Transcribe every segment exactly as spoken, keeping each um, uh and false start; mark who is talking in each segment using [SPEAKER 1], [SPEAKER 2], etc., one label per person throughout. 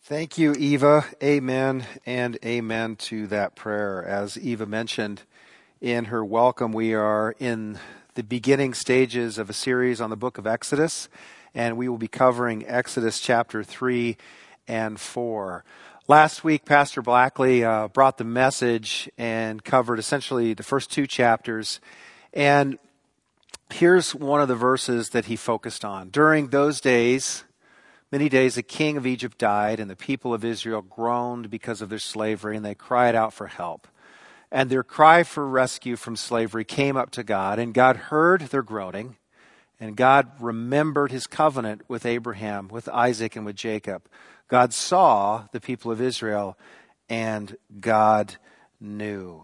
[SPEAKER 1] Thank you, Eva. Amen and amen to that prayer. As Eva mentioned in her welcome, we are in the beginning stages of a series on the book of Exodus, and we will be covering Exodus chapter three and four. Last week, Pastor Blackley uh, brought the message and covered essentially the first two chapters. And here's one of the verses that he focused on. During those days, many days, the king of Egypt died, and the people of Israel groaned because of their slavery, and they cried out for help. And their cry for rescue from slavery came up to God, and God heard their groaning, and God remembered his covenant with Abraham, with Isaac, and with Jacob. God saw the people of Israel, and God knew.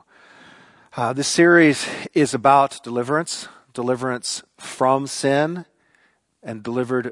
[SPEAKER 1] Uh, this series is about deliverance, deliverance from sin, and delivered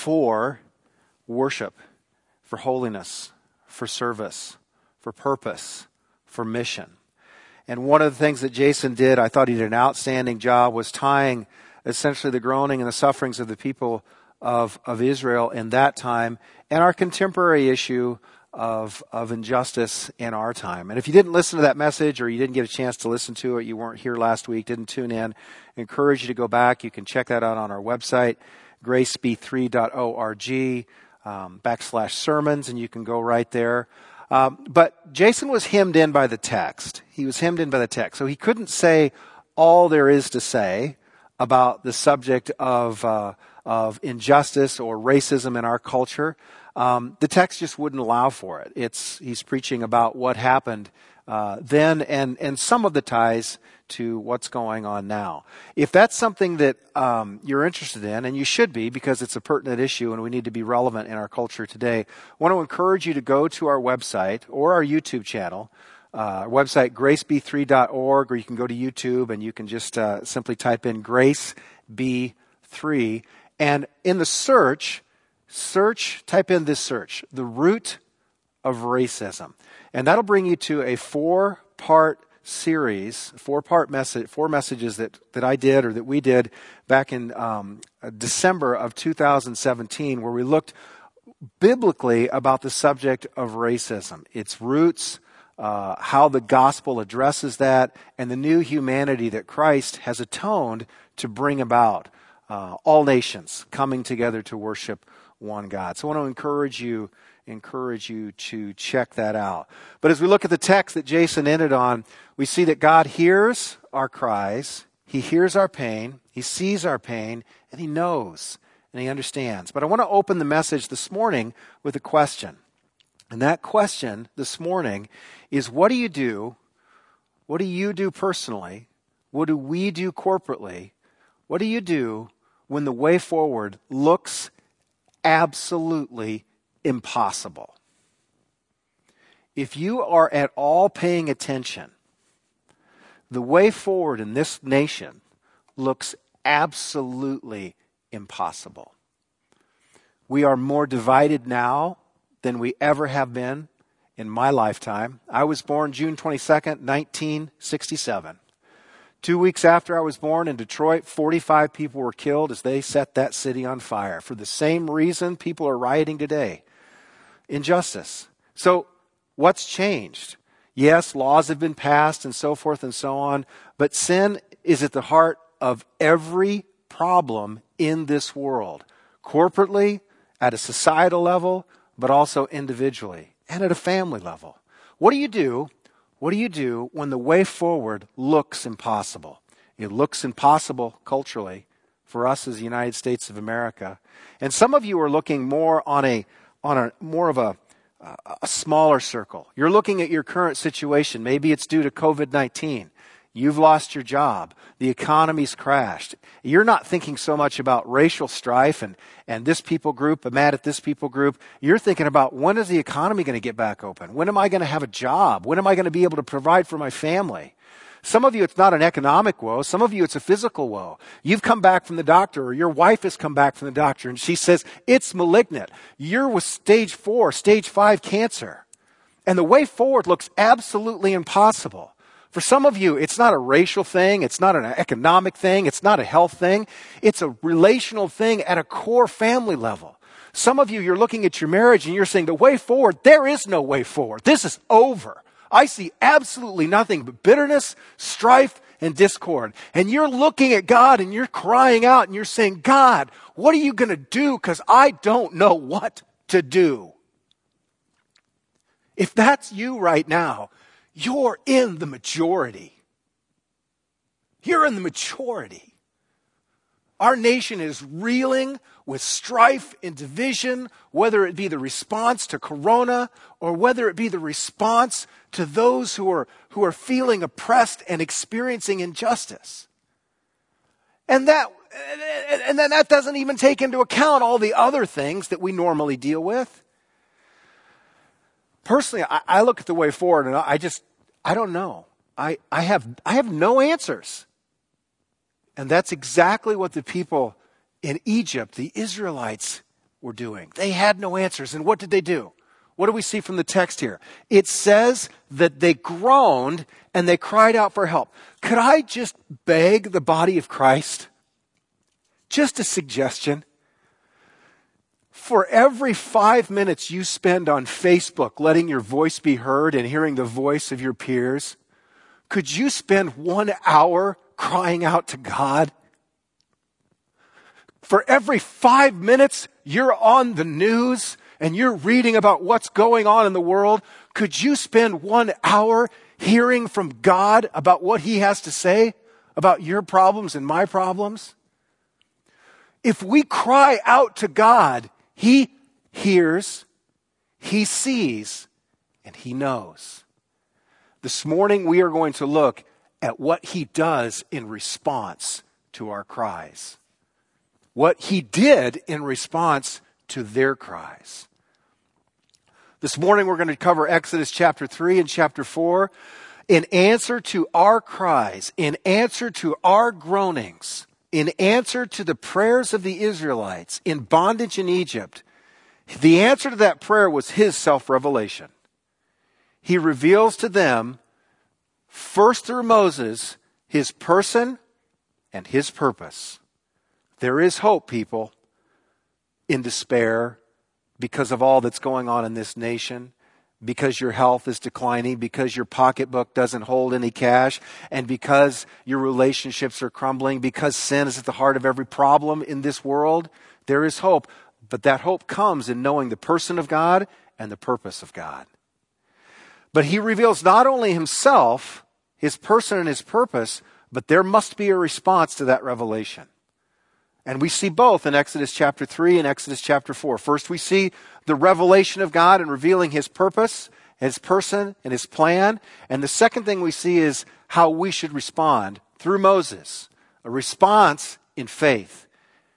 [SPEAKER 1] for worship, for holiness, for service, for purpose, for mission. And one of the things that Jason did, I thought he did an outstanding job, was tying essentially the groaning and the sufferings of the people of, of Israel in that time and our contemporary issue of, of injustice in our time. And if you didn't listen to that message or you didn't get a chance to listen to it, you weren't here last week, didn't tune in, I encourage you to go back. You can check that out on our website, grace b three dot org. Um, backslash sermons, and you can go right there. Um, but Jason was hemmed in by the text. He was hemmed in by the text. So he couldn't say all there is to say about the subject of uh, of injustice or racism in our culture. Um, the text just wouldn't allow for it. It's he's preaching about what happened uh, then and, and some of the ties to what's going on now. If that's something that um, you're interested in, and you should be because it's a pertinent issue and we need to be relevant in our culture today, I want to encourage you to go to our website or our YouTube channel, uh, our website grace b three dot org, or you can go to YouTube and you can just uh, simply type in Grace B three, and in the search, search, type in this search, the root of racism. And that'll bring you to a four-part series, four-part message, four messages that, that I did or that we did back in um, December of two thousand seventeen, where we looked biblically about the subject of racism, its roots, uh, how the gospel addresses that, and the new humanity that Christ has atoned to bring about. Uh, all nations coming together to worship one God. So I want to encourage you encourage you to check that out. But as we look at the text that Jason ended on, we see that God hears our cries, he hears our pain, he sees our pain, and he knows, and he understands. But I want to open the message this morning with a question. And that question this morning is, what do you do, what do you do personally, what do we do corporately, what do you do when the way forward looks absolutely impossible? If you are at all paying attention, the way forward in this nation looks absolutely impossible. We are more divided now than we ever have been in my lifetime. I was born June twenty-second, nineteen sixty-seven. Two weeks after I was born in Detroit, forty-five people were killed as they set that city on fire. For the same reason people are rioting today. Injustice. So what's changed? Yes, laws have been passed and so forth and so on, but sin is at the heart of every problem in this world, corporately, at a societal level, but also individually and at a family level. What do you do? What do you do when the way forward looks impossible? It looks impossible culturally for us as the United States of America. And some of you are looking more on a on a more of a a smaller circle. You're looking at your current situation. Maybe it's due to covid nineteen. You've lost your job. The economy's crashed. You're not thinking so much about racial strife and, and this people group, I'm mad at this people group. You're thinking about, when is the economy going to get back open? When am I going to have a job? When am I going to be able to provide for my family? Some of you, it's not an economic woe. Some of you, it's a physical woe. You've come back from the doctor, or your wife has come back from the doctor, and she says, it's malignant. You're with stage four, stage five cancer. And the way forward looks absolutely impossible. For some of you, it's not a racial thing. It's not an economic thing. It's not a health thing. It's a relational thing at a core family level. Some of you, you're looking at your marriage and you're saying, the way forward, there is no way forward. This is over. I see absolutely nothing but bitterness, strife, and discord. And you're looking at God and you're crying out and you're saying, God, what are you going to do? Because I don't know what to do. If that's you right now, you're in the majority. You're in the majority. Our nation is reeling with strife and division, whether it be the response to Corona or whether it be the response to those who are, who are feeling oppressed and experiencing injustice. And that, and then that doesn't even take into account all the other things that we normally deal with. Personally, I, I look at the way forward and I just, I don't know. I, I have, I have no answers. And that's exactly what the people in Egypt, the Israelites, were doing. They had no answers. And what did they do? What do we see from the text here? It says that they groaned and they cried out for help. Could I just beg the body of Christ? Just a suggestion. For every five minutes you spend on Facebook letting your voice be heard and hearing the voice of your peers, could you spend one hour crying out to God? For every five minutes you're on the news and you're reading about what's going on in the world, could you spend one hour hearing from God about what He has to say about your problems and my problems? If we cry out to God, He hears, He sees, and He knows. This morning we are going to look at what He does in response to our cries. What He did in response to their cries. This morning we're going to cover Exodus chapter three and chapter four. In answer to our cries, in answer to our groanings, in answer to the prayers of the Israelites in bondage in Egypt, the answer to that prayer was His self-revelation. He reveals to them, first through Moses, His person and His purpose. There is hope, people, in despair because of all that's going on in this nation, because your health is declining, because your pocketbook doesn't hold any cash, and because your relationships are crumbling, because sin is at the heart of every problem in this world. There is hope, but that hope comes in knowing the person of God and the purpose of God. But He reveals not only Himself, His person and His purpose, but there must be a response to that revelation. And we see both in Exodus chapter three and Exodus chapter four. First, we see the revelation of God and revealing His purpose, His person, and His plan. And the second thing we see is how we should respond through Moses. A response in faith.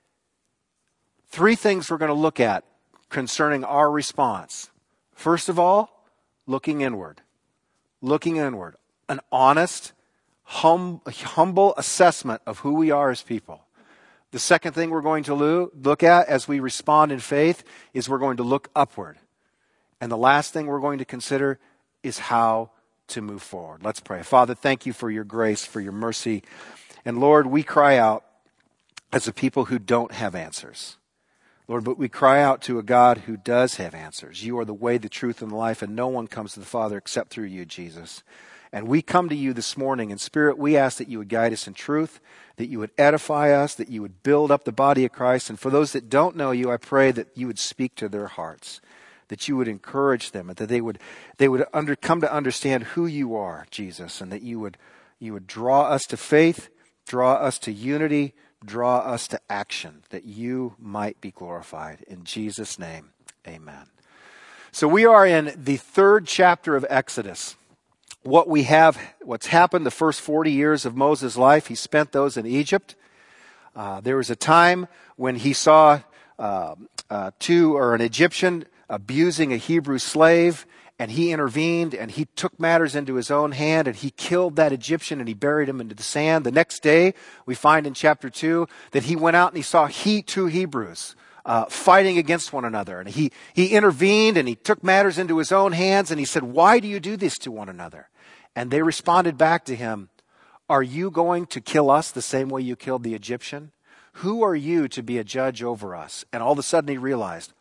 [SPEAKER 1] Three things we're going to look at concerning our response. First of all, looking inward. Looking inward. An honest, hum, humble assessment of who we are as people. The second thing we're going to look at as we respond in faith is we're going to look upward. And the last thing we're going to consider is how to move forward. Let's pray. Father, thank You for Your grace, for Your mercy. And Lord, we cry out as a people who don't have answers. Lord, but we cry out to a God who does have answers. You are the way, the truth, and the life, and no one comes to the Father except through You, Jesus. And we come to You this morning in spirit. We ask that You would guide us in truth, that You would edify us, that You would build up the body of Christ. And for those that don't know You, I pray that You would speak to their hearts, that You would encourage them, and that they would they would under, come to understand who You are, Jesus, and that You would You would draw us to faith, draw us to unity, draw us to action, that You might be glorified. In Jesus' name, amen. So we are in the third chapter of Exodus. What we have, what's happened the first forty years of Moses' life, he spent those in Egypt. Uh, there was a time when he saw uh, uh, two or an Egyptian abusing a Hebrew slave, and he intervened and he took matters into his own hand and he killed that Egyptian and he buried him into the sand. The next day, we find in chapter two that he went out and he saw he two Hebrews Uh, fighting against one another. And he, he intervened and he took matters into his own hands and he said, "Why do you do this to one another?" And they responded back to him, "Are you going to kill us the same way you killed the Egyptian? Who are you to be a judge over us?" And all of a sudden he realized,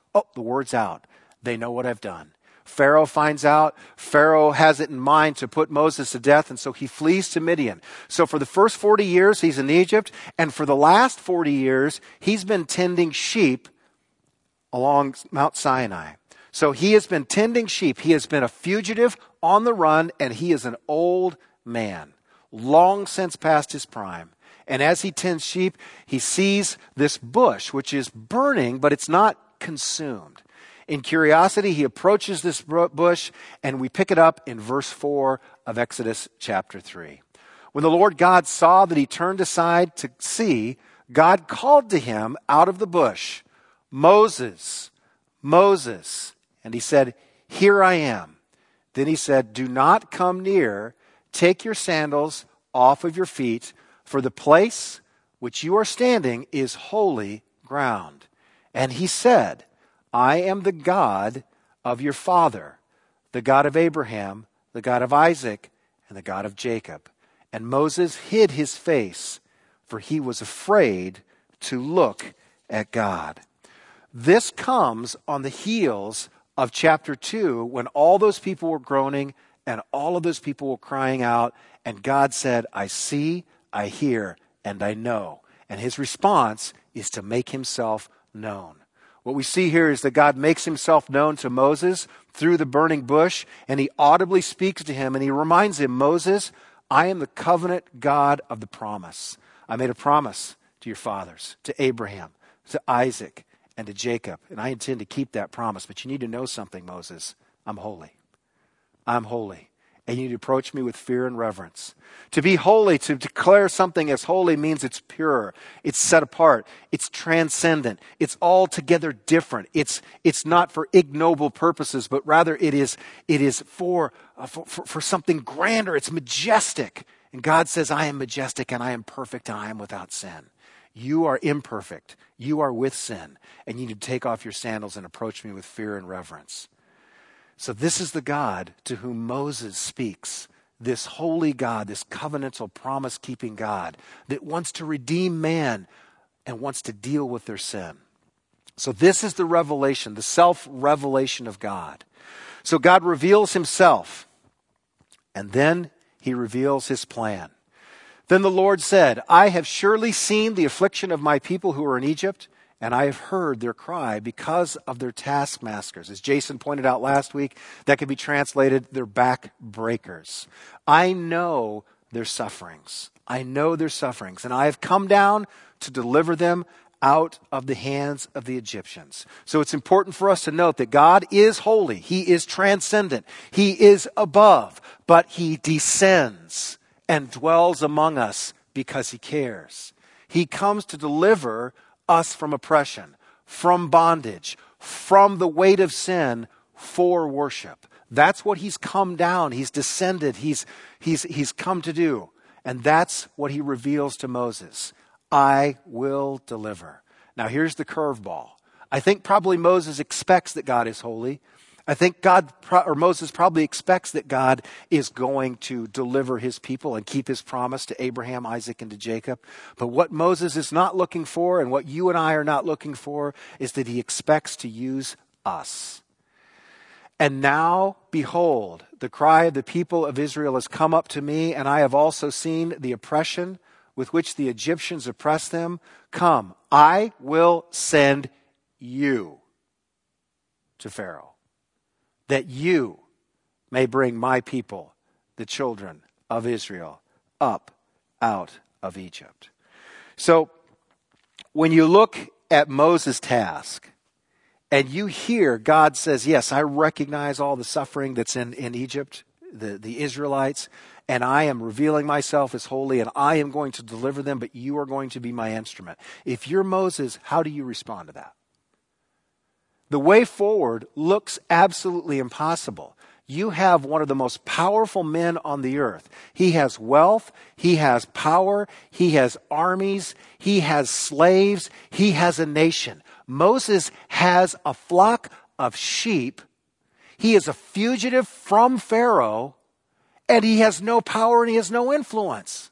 [SPEAKER 1] Oh, the word's out. They know what I've done. Pharaoh finds out. Pharaoh has it in mind to put Moses to death, and so he flees to Midian. So for the first forty years, he's in Egypt, and for the last forty years, he's been tending sheep along Mount Sinai. So he has been tending sheep. He has been a fugitive on the run, and he is an old man, long since past his prime. And as he tends sheep, he sees this bush, which is burning, but it's not consumed. In curiosity, he approaches this bush, and we pick it up in verse four of Exodus chapter three. When the Lord God saw that he turned aside to see, God called to him out of the bush, Moses, Moses. And he said, here I am. Then he said, do not come near. Take your sandals off of your feet, for the place which you are standing is holy ground. And he said, I am the God of your father, the God of Abraham, the God of Isaac, and the God of Jacob. And Moses hid his face, for he was afraid to look at God. This comes on the heels of chapter two, when all those people were groaning and all of those people were crying out, and God said, I see, I hear, and I know. And his response is to make himself known. What we see here is that God makes himself known to Moses through the burning bush, and he audibly speaks to him, and he reminds him, Moses, I am the covenant God of the promise. I made a promise to your fathers, to Abraham, to Isaac, and to Jacob, and I intend to keep that promise. But you need to know something, Moses. I'm holy. I'm holy. And you need to approach me with fear and reverence. To be holy, to declare something as holy, means it's pure, it's set apart, it's transcendent, it's altogether different. It's it's not for ignoble purposes, but rather it is it is for, uh, for, for, for something grander. It's majestic. And God says, I am majestic and I am perfect and I am without sin. You are imperfect. You are with sin. And you need to take off your sandals and approach me with fear and reverence. So this is the God to whom Moses speaks. This holy God, this covenantal promise-keeping God that wants to redeem man and wants to deal with their sin. So this is the revelation, the self-revelation of God. So God reveals himself, and then he reveals his plan. Then the Lord said, I have surely seen the affliction of my people who are in Egypt, and I have heard their cry because of their taskmasters. As Jason pointed out last week, that could be translated, their backbreakers. I know their sufferings. I know their sufferings, and I have come down to deliver them out of the hands of the Egyptians. So it's important for us to note that God is holy. He is transcendent. He is above, but he descends and dwells among us because he cares. He comes to deliver us from oppression, from bondage, from the weight of sin for worship. That's what he's come down. He's descended. He's, he's, he's come to do. And that's what he reveals to Moses. I will deliver. Now here's the curveball. I think probably Moses expects that God is holy. I think God or Moses probably expects that God is going to deliver his people and keep his promise to Abraham, Isaac, and to Jacob. But what Moses is not looking for, and what you and I are not looking for, is that he expects to use us. And now, behold, the cry of the people of Israel has come up to me, and I have also seen the oppression with which the Egyptians oppress them. Come, I will send you to Pharaoh, that you may bring my people, the children of Israel, up out of Egypt. So, when you look at Moses' task, and you hear God says, yes, I recognize all the suffering that's in, in Egypt, the, the Israelites, and I am revealing myself as holy, and I am going to deliver them, but you are going to be my instrument. If you're Moses, how do you respond to that? The way forward looks absolutely impossible. You have one of the most powerful men on the earth. He has wealth, he has power, he has armies, he has slaves, he has a nation. Moses has a flock of sheep. He is a fugitive from Pharaoh, and he has no power and he has no influence.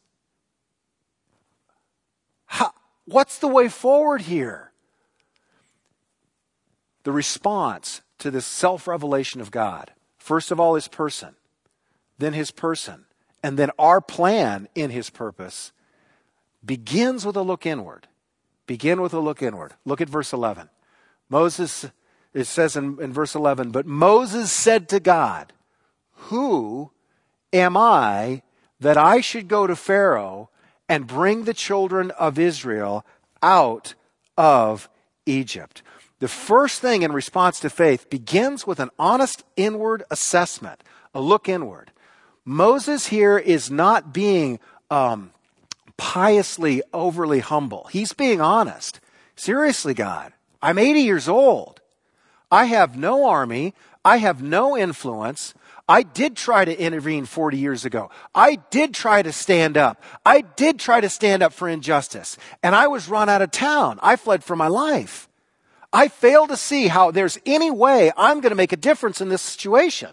[SPEAKER 1] How, what's the way forward here? the response to this self-revelation of God, first of all his person, then his person, and then our plan in his purpose, begins with a look inward. Begin with a look inward. Look at verse eleven. Moses, it says in, in verse eleven, but Moses said to God, who am I that I should go to Pharaoh and bring the children of Israel out of Egypt? The first thing in response to faith begins with an honest inward assessment, a look inward. Moses here is not being um, piously overly humble. He's being honest. Seriously, God, I'm eighty years old. I have no army. I have no influence. I did try to intervene forty years ago. I did try to stand up. I did try to stand up for injustice. And I was run out of town. I fled for my life. I fail to see how there's any way I'm going to make a difference in this situation.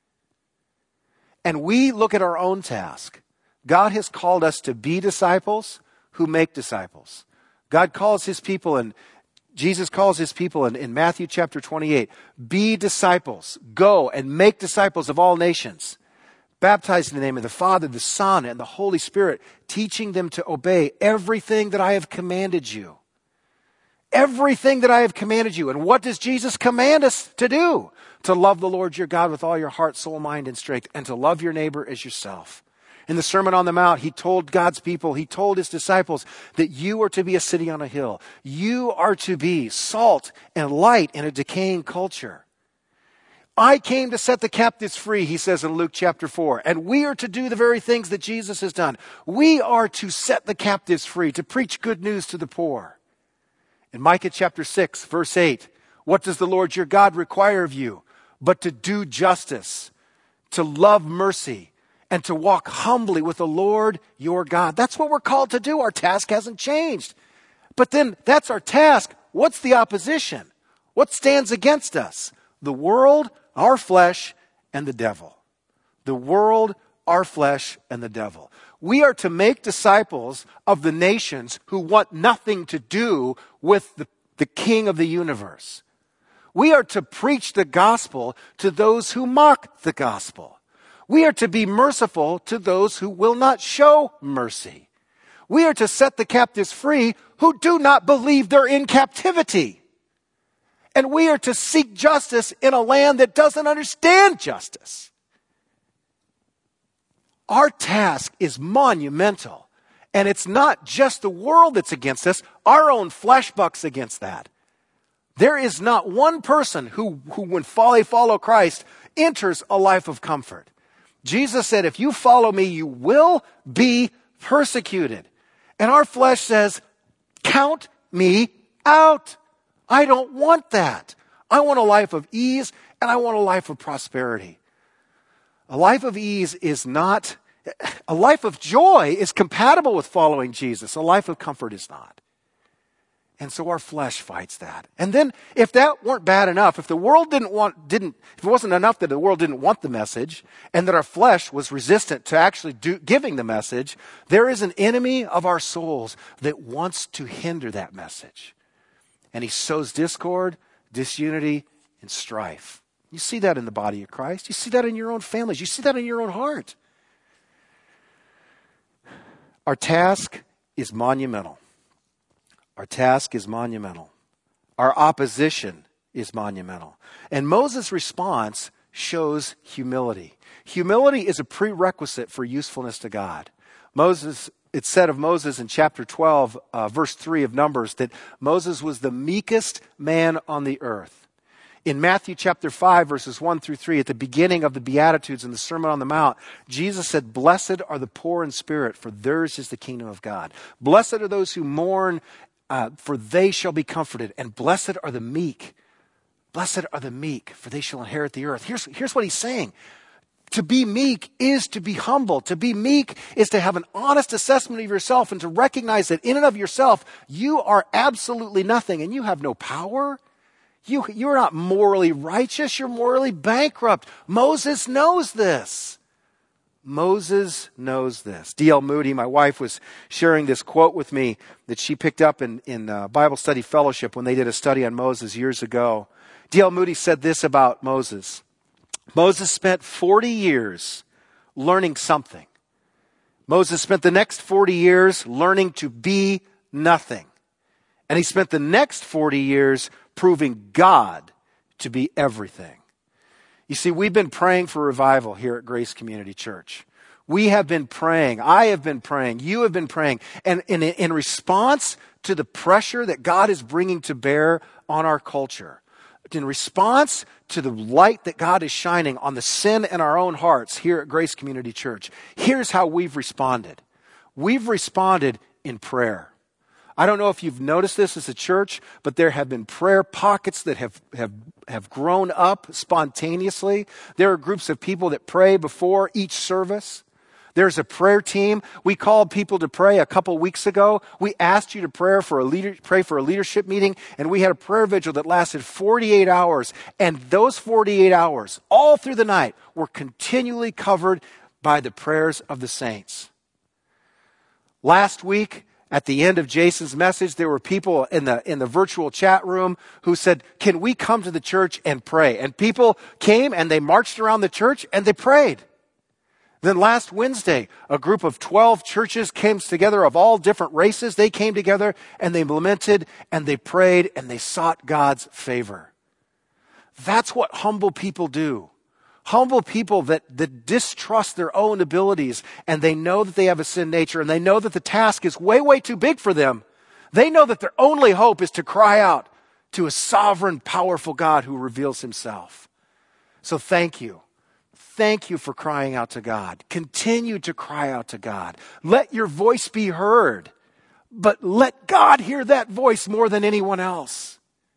[SPEAKER 1] And we look at our own task. God has called us to be disciples who make disciples. God calls his people, and Jesus calls his people in, in Matthew chapter twenty-eight, be disciples, go and make disciples of all nations, baptizing in the name of the Father, the Son, and the Holy Spirit, teaching them to obey everything that I have commanded you. Everything that I have commanded you. And what does Jesus command us to do? To love the Lord your God with all your heart, soul, mind, and strength, and to love your neighbor as yourself. In the Sermon on the Mount, he told God's people, he told his disciples that you are to be a city on a hill. You are to be salt and light in a decaying culture. I came to set the captives free, he says in Luke chapter four. And we are to do the very things that Jesus has done. We are to set the captives free, to preach good news to the poor. In Micah chapter six, verse eight, what does the Lord your God require of you? But to do justice, to love mercy, and to walk humbly with the Lord your God. That's what we're called to do. Our task hasn't changed. But then that's our task. What's the opposition? What stands against us? The world, our flesh, and the devil. The world, our flesh, and the devil. We are to make disciples of the nations who want nothing to do with the, the King of the universe. We are to preach the gospel to those who mock the gospel. We are to be merciful to those who will not show mercy. We are to set the captives free who do not believe they're in captivity. And we are to seek justice in a land that doesn't understand justice. Our task is monumental. And it's not just the world that's against us. Our own flesh bucks against that. There is not one person who, who when they follow Christ, enters a life of comfort. Jesus said, if you follow me, you will be persecuted. And our flesh says, count me out. I don't want that. I want a life of ease and I want a life of prosperity. A life of ease is not, a life of joy is compatible with following Jesus. A life of comfort is not. And so our flesh fights that. And then if that weren't bad enough, if the world didn't want, didn't, if it wasn't enough that the world didn't want the message and that our flesh was resistant to actually do, giving the message, there is an enemy of our souls that wants to hinder that message. And he sows discord, disunity, and strife. You see that in the body of Christ. You see that in your own families. You see that in your own heart. Our task is monumental. Our task is monumental. Our opposition is monumental. And Moses' response shows humility. Humility is a prerequisite for usefulness to God. Moses, it's said of Moses in chapter twelve, uh, verse three of Numbers, that Moses was the meekest man on the earth. In Matthew chapter five, verses one through three, at the beginning of the Beatitudes in the Sermon on the Mount, Jesus said, blessed are the poor in spirit, for theirs is the kingdom of God. Blessed are those who mourn, Uh, for they shall be comforted. And blessed are the meek. Blessed are the meek, for they shall inherit the earth. Here's, here's what he's saying. To be meek is to be humble. To be meek is to have an honest assessment of yourself and to recognize that in and of yourself, you are absolutely nothing and you have no power. You, you're not morally righteous. You're morally bankrupt. Moses knows this. Moses knows this. D L Moody, my wife, was sharing this quote with me that she picked up in, in uh, Bible Study Fellowship when they did a study on Moses years ago. D L Moody said this about Moses. Moses spent forty years learning something. Moses spent the next forty years learning to be nothing. And he spent the next forty years proving God to be everything. You see, we've been praying for revival here at Grace Community Church. We have been praying. I have been praying. You have been praying. And in, in response to the pressure that God is bringing to bear on our culture, in response to the light that God is shining on the sin in our own hearts here at Grace Community Church, here's how we've responded. We've responded in prayer. I don't know if you've noticed this as a church, but there have been prayer pockets that have, have, have grown up spontaneously. There are groups of people that pray before each service. There's a prayer team. We called people to pray a couple weeks ago. We asked you to pray for a leader, pray for a leadership meeting, and we had a prayer vigil that lasted forty-eight hours. And those forty-eight hours, all through the night, were continually covered by the prayers of the saints. Last week, at the end of Jason's message, there were people in the in the virtual chat room who said, "Can we come to the church and pray?" And people came and they marched around the church and they prayed. Then last Wednesday, a group of twelve churches came together of all different races. They came together and they lamented and they prayed and they sought God's favor. That's what humble people do. Humble people that, that distrust their own abilities, and they know that they have a sin nature, and they know that the task is way, way too big for them. They know that their only hope is to cry out to a sovereign, powerful God who reveals himself. So thank you. Thank you for crying out to God. Continue to cry out to God. Let your voice be heard, but let God hear that voice more than anyone else.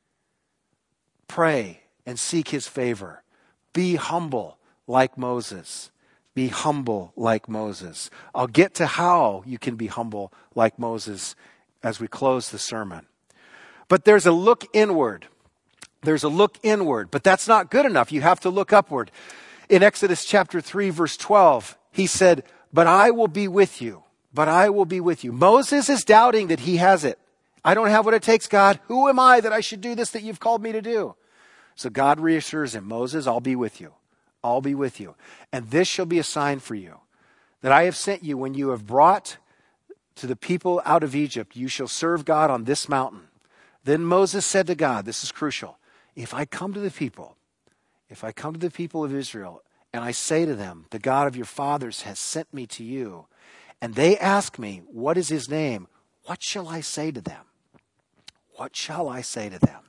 [SPEAKER 1] Pray and seek his favor. Be humble like Moses. Be humble like Moses. I'll get to how you can be humble like Moses as we close the sermon. But there's a look inward. There's a look inward, but that's not good enough. You have to look upward. In Exodus chapter three, verse twelve, he said, "But I will be with you. But I will be with you." Moses is doubting that he has it. I don't have what it takes, God. Who am I that I should do this that you've called me to do? So God reassures him, "Moses, I'll be with you. I'll be with you. And this shall be a sign for you, that I have sent you when you have brought to the people out of Egypt. You shall serve God on this mountain." Then Moses said to God, this is crucial, "If I come to the people, if I come to the people of Israel, and I say to them, the God of your fathers has sent me to you, and they ask me, what is his name? What shall I say to them? What shall I say to them?"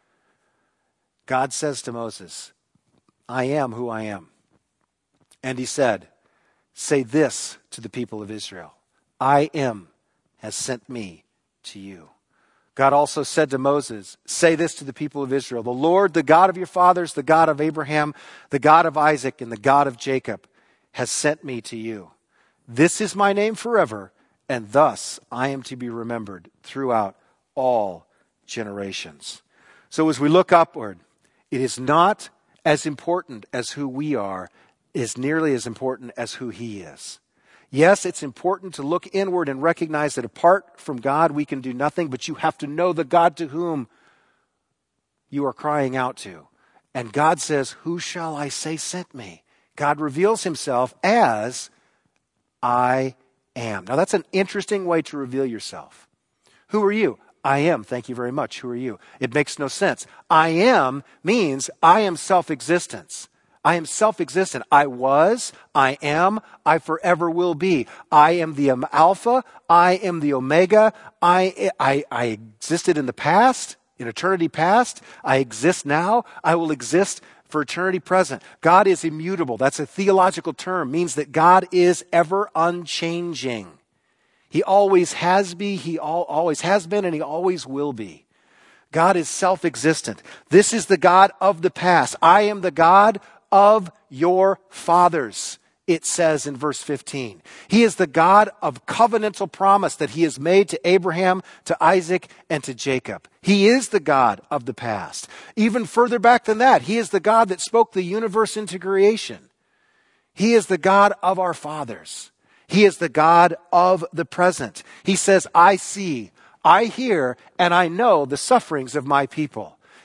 [SPEAKER 1] God says to Moses, "I am who I am." And he said, "Say this to the people of Israel, I am has sent me to you." God also said to Moses, "Say this to the people of Israel, the Lord, the God of your fathers, the God of Abraham, the God of Isaac, and the God of Jacob has sent me to you. This is my name forever, and thus I am to be remembered throughout all generations." So as we look upward, it is not as important as who we are, it is nearly as important as who he is. Yes, it's important to look inward and recognize that apart from God, we can do nothing, but you have to know the God to whom you are crying out to. And God says, "Who shall I say sent me?" God reveals himself as I am. Now that's an interesting way to reveal yourself. Who are you? I am. Thank you very much. Who are you? It makes no sense. I am means I am self-existence. I am self-existent. I was, I am, I forever will be. I am the Alpha. I am the Omega. I, I, I existed in the past, in eternity past. I exist now. I will exist for eternity present. God is immutable. That's a theological term. Means that God is ever unchanging. He always has been, he al- always has been, and he always will be. God is self-existent. This is the God of the past. I am the God of your fathers, it says in verse fifteen. He is the God of covenantal promise that he has made to Abraham, to Isaac, and to Jacob. He is the God of the past. Even further back than that, he is the God that spoke the universe into creation. He is the God of our fathers. He is the God of the present. He says, "I see, I hear, and I know the sufferings of my people."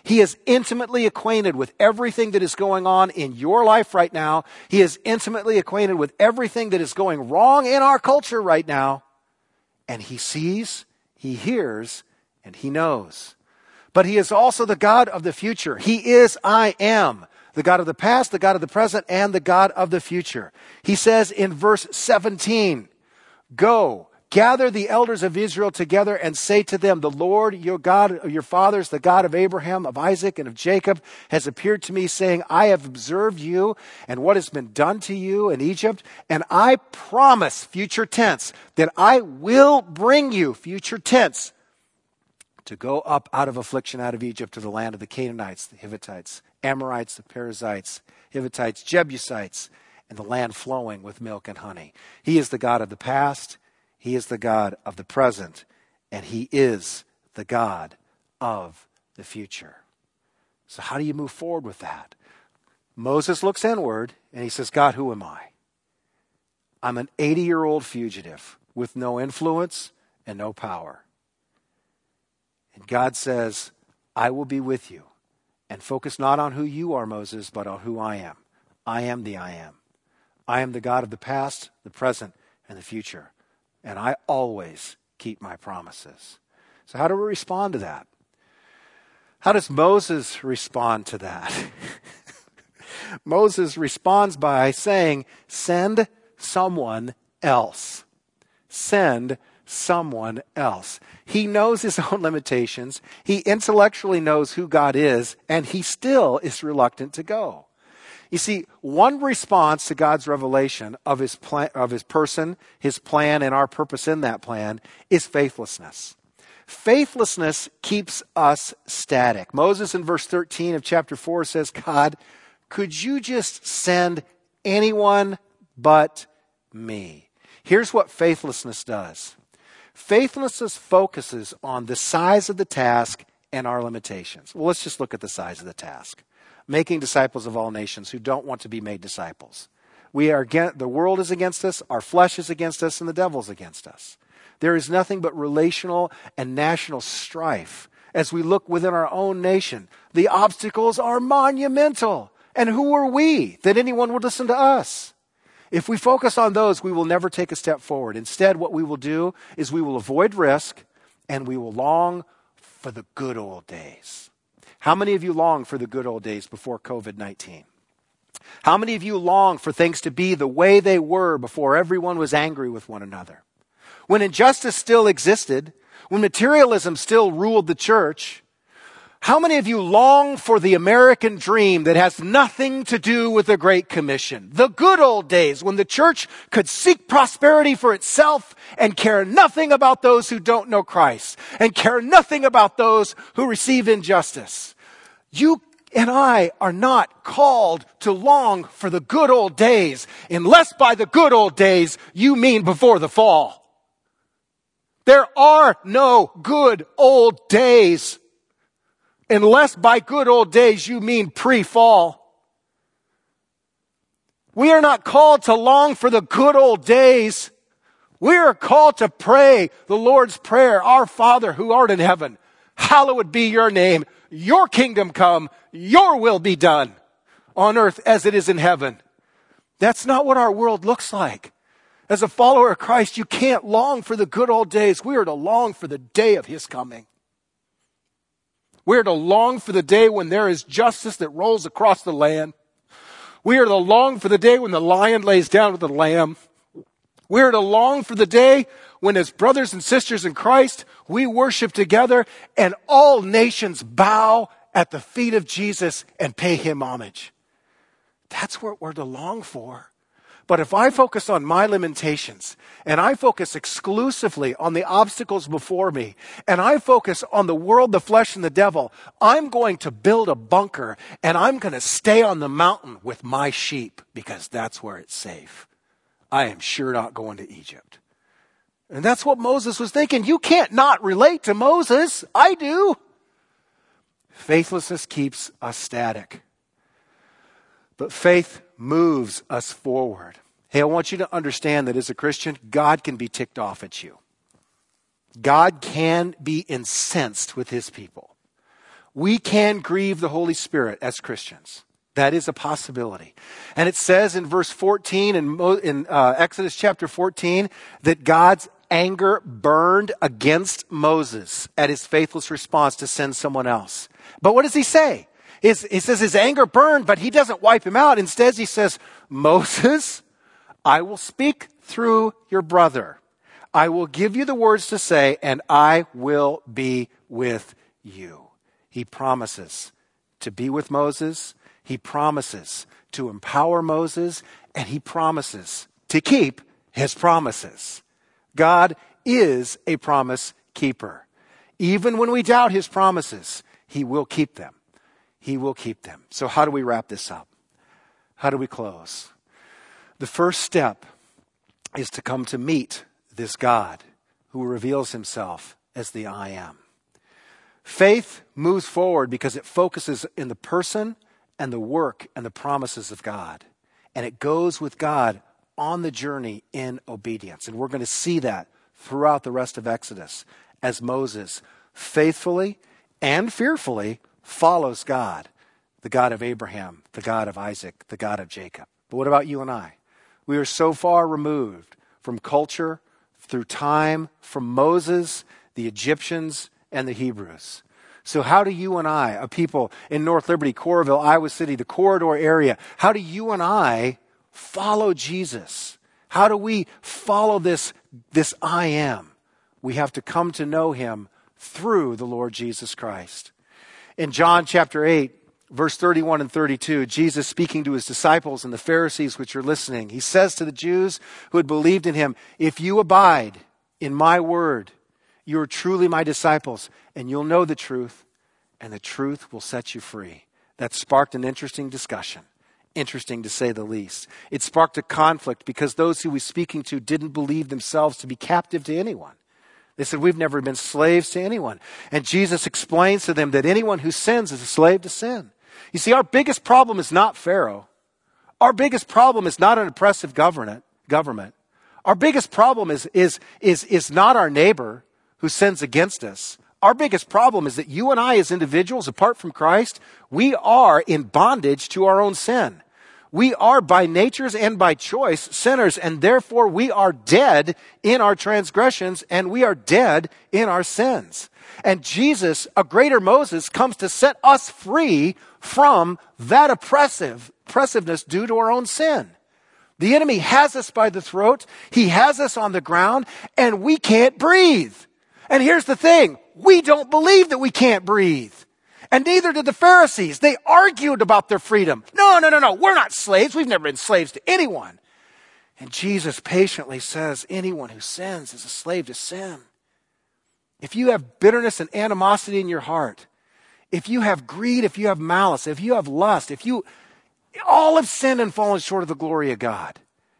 [SPEAKER 1] He is intimately acquainted with everything that is going on in your life right now. He is intimately acquainted with everything that is going wrong in our culture right now. And he sees, he hears, and he knows. But he is also the God of the future. He is I am, the God of the past, the God of the present, and the God of the future. He says in verse seventeen, go, gather the elders of Israel together and say to them, the Lord, your God of your fathers, the God of Abraham, of Isaac, and of Jacob, has appeared to me, saying, I have observed you and what has been done to you in Egypt, and I promise, future tense, that I will bring you, future tense, to go up out of affliction out of Egypt to the land of the Canaanites, the Hittites, Amorites, the Perizzites, Hittites, Jebusites, and the land flowing with milk and honey. He is the God of the past. He is the God of the present, and he is the God of the future. So how do you move forward with that? Moses looks inward, and he says, God, who am I? I'm an eighty-year-old fugitive with no influence and no power. And God says, I will be with you. And focus not on who you are, Moses, but on who I am. I am the I am. I am the God of the past, the present, and the future. And I always keep my promises. So how do we respond to that? How does Moses respond to that? Moses responds by saying, send someone else. Send someone else. He knows his own limitations. He intellectually knows who God is, and he still is reluctant to go. You see, one response to God's revelation of his plan, of his person, his plan, and our purpose in that plan is faithlessness. Faithlessness keeps us static. Moses in verse thirteen of chapter four says, God, could you just send anyone but me? Here's what faithlessness does. Faithlessness focuses on the size of the task and our limitations. Well, let's just look at the size of the task. Making disciples of all nations who don't want to be made disciples. We are against, the world is against us, our flesh is against us, and the devil's against us. There is nothing but relational and national strife. As we look within our own nation, the obstacles are monumental. And who are we that anyone would listen to us? If we focus on those, we will never take a step forward. Instead, what we will do is we will avoid risk and we will long for the good old days. How many of you long for the good old days before covid nineteen? How many of you long for things to be the way they were before everyone was angry with one another? When injustice still existed, when materialism still ruled the church, how many of you long for the American dream that has nothing to do with the Great Commission? The good old days when the church could seek prosperity for itself and care nothing about those who don't know Christ and care nothing about those who receive injustice. You and I are not called to long for the good old days unless by the good old days you mean before the fall. There are no good old days. Unless by good old days you mean pre-fall. We are not called to long for the good old days. We are called to pray the Lord's Prayer, Our Father who art in heaven, hallowed be your name. Your kingdom come, your will be done on earth as it is in heaven. That's not what our world looks like. As a follower of Christ, you can't long for the good old days. We are to long for the day of his coming. We are to long for the day when there is justice that rolls across the land. We are to long for the day when the lion lays down with the lamb. We are to long for the day when, as brothers and sisters in Christ, we worship together and all nations bow at the feet of Jesus and pay him homage. That's what we're to long for. But if I focus on my limitations and I focus exclusively on the obstacles before me and I focus on the world, the flesh, and the devil, I'm going to build a bunker and I'm going to stay on the mountain with my sheep because that's where it's safe. I am sure not going to Egypt. And that's what Moses was thinking. You can't not relate to Moses. I do. Faithlessness keeps us static. But faith moves us forward. Hey, I want you to understand that as a Christian, God can be ticked off at you. God can be incensed with his people. We can grieve the Holy Spirit as Christians. That is a possibility. And it says in verse fourteen in, Mo, in uh, Exodus chapter fourteen that God's anger burned against Moses at his faithless response to send someone else. But what does he say? His, he says his anger burned, but he doesn't wipe him out. Instead, he says, Moses, I will speak through your brother. I will give you the words to say, and I will be with you. He promises to be with Moses. He promises to empower Moses, and he promises to keep his promises. God is a promise keeper. Even when we doubt his promises, he will keep them. He will keep them. So how do we wrap this up? How do we close? The first step is to come to meet this God who reveals himself as the I am. Faith moves forward because it focuses in the person and the work and the promises of God. And it goes with God on the journey in obedience. And we're going to see that throughout the rest of Exodus as Moses faithfully and fearfully follows God, the God of Abraham, the God of Isaac, the God of Jacob. But what about you and I? We are so far removed from culture, through time, from Moses, the Egyptians, and the Hebrews. So how do you and I, a people in North Liberty, Coralville, Iowa City, the corridor area, how do you and I follow Jesus? How do we follow this, this I am? We have to come to know him through the Lord Jesus Christ. In John chapter eight, verse thirty-one and thirty-two, Jesus speaking to his disciples and the Pharisees which are listening, he says to the Jews who had believed in him, if you abide in my word, you are truly my disciples, and you'll know the truth, and the truth will set you free. That sparked an interesting discussion. Interesting to say the least. It sparked a conflict because those who he was speaking to didn't believe themselves to be captive to anyone. They said, we've never been slaves to anyone. And Jesus explains to them that anyone who sins is a slave to sin. You see, our biggest problem is not Pharaoh. Our biggest problem is not an oppressive government. government. Our biggest problem is, is, is, is not our neighbor who sins against us. Our biggest problem is that you and I as individuals, apart from Christ, we are in bondage to our own sin. We are by natures and by choice sinners, and therefore we are dead in our transgressions and we are dead in our sins. And Jesus, a greater Moses, comes to set us free from that oppressive, oppressiveness due to our own sin. The enemy has us by the throat. He has us on the ground and we can't breathe. And here's the thing. We don't believe that we can't breathe. And neither did the Pharisees. They argued about their freedom. No, no, no, no. We're not slaves. We've never been slaves to anyone. And Jesus patiently says, anyone who sins is a slave to sin. If you have bitterness and animosity in your heart, if you have greed, if you have malice, if you have lust, if you, all have sinned and fallen short of the glory of God.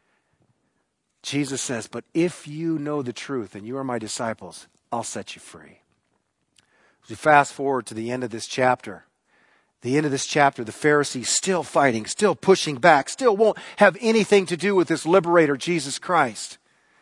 [SPEAKER 1] Jesus says, but if you know the truth and you are my disciples, I'll set you free. As we fast forward to the end of this chapter, the end of this chapter, the Pharisees still fighting, still pushing back, still won't have anything to do with this liberator, Jesus Christ.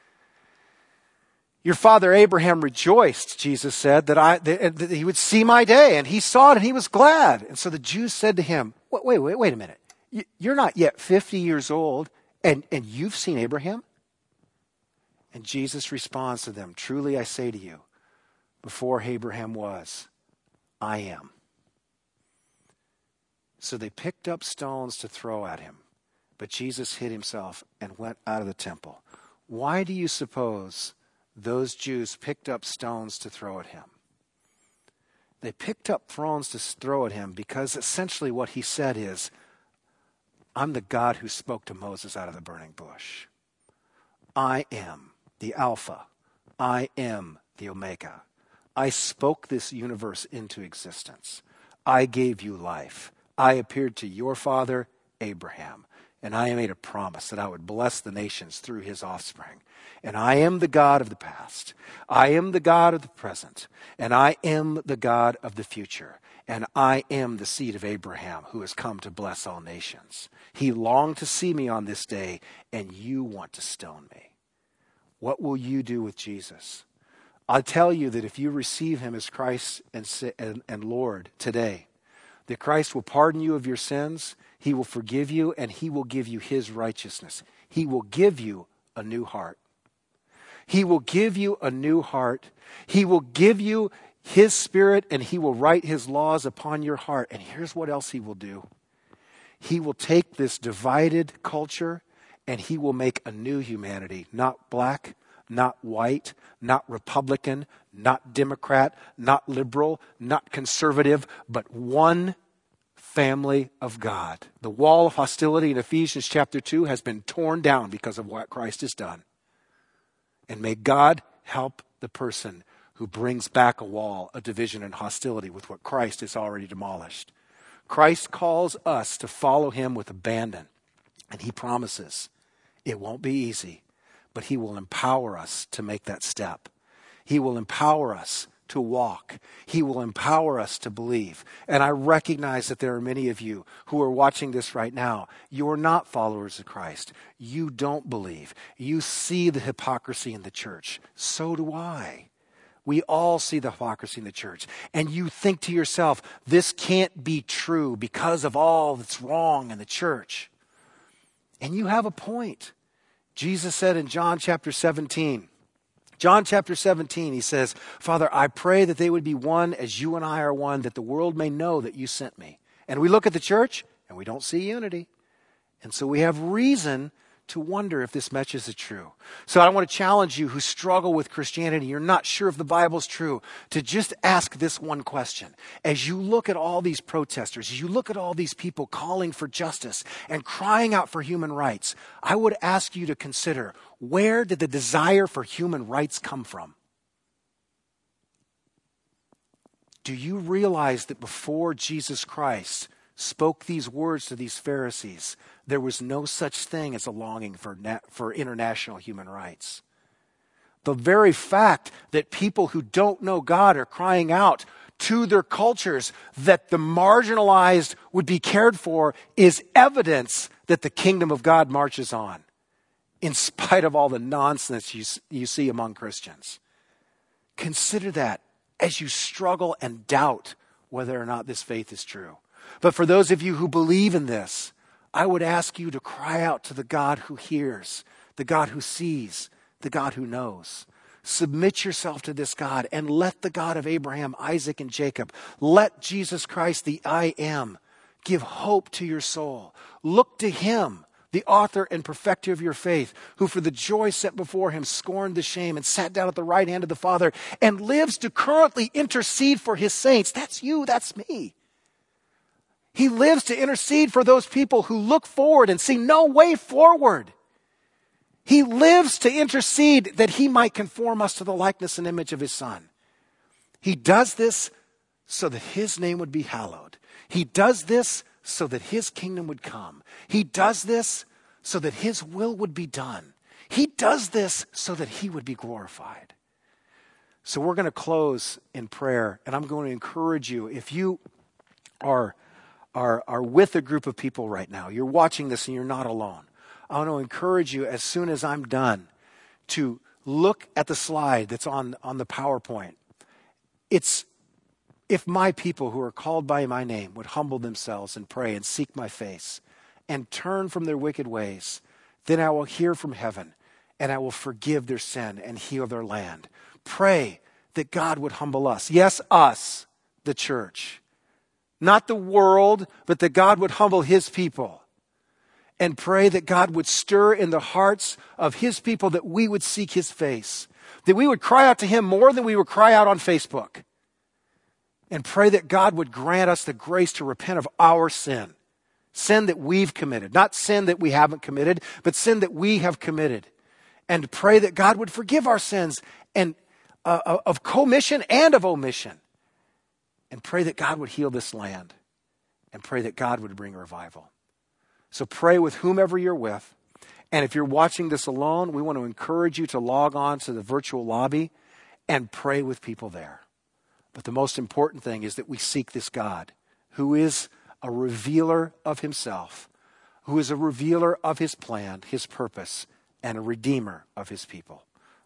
[SPEAKER 1] Your father Abraham rejoiced, Jesus said, that, I, that, that he would see my day, and he saw it and he was glad. And so the Jews said to him, wait, wait, wait, wait a minute. You're not yet fifty years old, and, and you've seen Abraham? And Jesus responds to them, truly I say to you, before Abraham was, I am. So they picked up stones to throw at him, but Jesus hid himself and went out of the temple. Why do you suppose those Jews picked up stones to throw at him? They picked up stones to throw at him because essentially what he said is, I'm the God who spoke to Moses out of the burning bush. I am the Alpha. I am the Omega. I spoke this universe into existence. I gave you life. I appeared to your father, Abraham, and I made a promise that I would bless the nations through his offspring. And I am the God of the past. I am the God of the present. And I am the God of the future. And I am the seed of Abraham who has come to bless all nations. He longed to see me on this day, and you want to stone me. What will you do with Jesus? I tell you that if you receive him as Christ and, and, and Lord today, that Christ will pardon you of your sins, he will forgive you, and he will give you his righteousness. He will give you a new heart. He will give you a new heart. He will give you his Spirit, and he will write his laws upon your heart. And here's what else he will do. He will take this divided culture and he will make a new humanity, not black, not white, not Republican, not Democrat, not liberal, not conservative, but one family of God. The wall of hostility in Ephesians chapter two has been torn down because of what Christ has done. And may God help the person who brings back a wall, a division, and hostility with what Christ has already demolished. Christ calls us to follow him with abandon. And he promises it won't be easy, but he will empower us to make that step. He will empower us to walk. He will empower us to believe. And I recognize that there are many of you who are watching this right now. You're not followers of Christ. You don't believe. You see the hypocrisy in the church. So do I. We all see the hypocrisy in the church. And you think to yourself, this can't be true because of all that's wrong in the church. And you have a point. Jesus said in John chapter seventeen, John chapter seventeen, he says, Father, I pray that they would be one as you and I are one, that the world may know that you sent me. And we look at the church and we don't see unity. And so we have reason to wonder if this message is true. So I want to challenge you who struggle with Christianity, you're not sure if the Bible's true, to just ask this one question. As you look at all these protesters, as you look at all these people calling for justice and crying out for human rights, I would ask you to consider, where did the desire for human rights come from? Do you realize that before Jesus Christ spoke these words to these Pharisees, there was no such thing as a longing for, na- for international human rights? The very fact that people who don't know God are crying out to their cultures that the marginalized would be cared for is evidence that the kingdom of God marches on, in spite of all the nonsense you, you see among Christians. Consider that as you struggle and doubt whether or not this faith is true. But for those of you who believe in this, I would ask you to cry out to the God who hears, the God who sees, the God who knows. Submit yourself to this God and let the God of Abraham, Isaac, and Jacob, let Jesus Christ, the I am, give hope to your soul. Look to him, the author and perfecter of your faith, who for the joy set before him scorned the shame and sat down at the right hand of the Father and lives to currently intercede for his saints. That's you, that's me. He lives to intercede for those people who look forward and see no way forward. He lives to intercede that he might conform us to the likeness and image of his Son. He does this so that his name would be hallowed. He does this so that his kingdom would come. He does this so that his will would be done. He does this so that he would be glorified. So we're going to close in prayer, and I'm going to encourage you, if you are Are, are with a group of people right now, you're watching this and you're not alone, I want to encourage you as soon as I'm done to look at the slide that's on, on the PowerPoint. It's, if my people who are called by my name would humble themselves and pray and seek my face and turn from their wicked ways, then I will hear from heaven and I will forgive their sin and heal their land. Pray that God would humble us. Yes, us, the church. Not the world, but that God would humble his people. And pray that God would stir in the hearts of his people, that we would seek his face. That we would cry out to him more than we would cry out on Facebook. And pray that God would grant us the grace to repent of our sin. Sin that we've committed. Not sin that we haven't committed, but sin that we have committed. And pray that God would forgive our sins and uh, of commission and of omission. And pray that God would heal this land. And pray that God would bring revival. So pray with whomever you're with. And if you're watching this alone, we want to encourage you to log on to the virtual lobby and pray with people there. But the most important thing is that we seek this God who is a revealer of himself, who is a revealer of his plan, his purpose, and a redeemer of his people.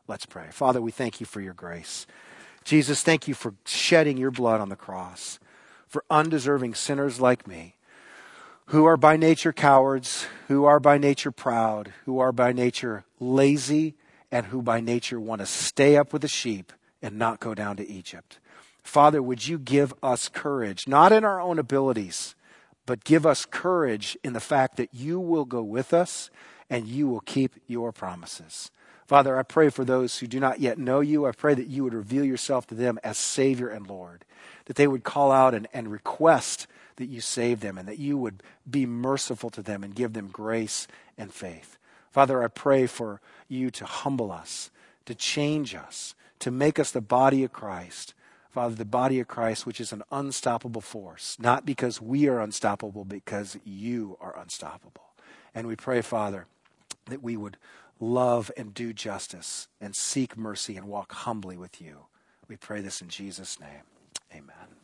[SPEAKER 1] Let's pray. Father, we thank you for your grace. Jesus, thank you for shedding your blood on the cross for undeserving sinners like me, who are by nature cowards, who are by nature proud, who are by nature lazy, and who by nature want to stay up with the sheep and not go down to Egypt. Father, would you give us courage, not in our own abilities, but give us courage in the fact that you will go with us and you will keep your promises. Father, I pray for those who do not yet know you. I pray that you would reveal yourself to them as Savior and Lord, that they would call out and, and request that you save them and that you would be merciful to them and give them grace and faith. Father, I pray for you to humble us, to change us, to make us the body of Christ. Father, the body of Christ, which is an unstoppable force, not because we are unstoppable, because you are unstoppable. And we pray, Father, that we would love and do justice and seek mercy and walk humbly with you. We pray this in Jesus' name. Amen.